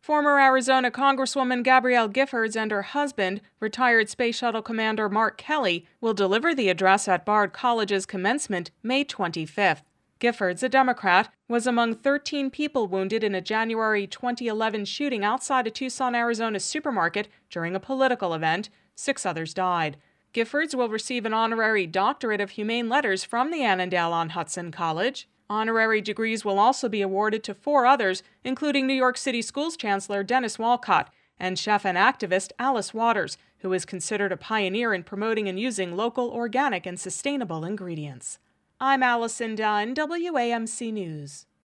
Former Arizona Congresswoman Gabrielle Giffords and her husband, retired Space Shuttle Commander Mark Kelly, will deliver the address at Bard College's commencement May 25th. Giffords, a Democrat, was among 13 people wounded in a January 2011 shooting outside a Tucson, Arizona supermarket during a political event. 6 others died. Giffords will receive an honorary doctorate of humane letters from the Annandale-on-Hudson College. Honorary degrees will also be awarded to 4 others, including New York City Schools Chancellor Dennis Walcott and chef and activist Alice Waters, who is considered a pioneer in promoting and using local, organic, and sustainable ingredients. I'm Allison Dunn, WAMC News.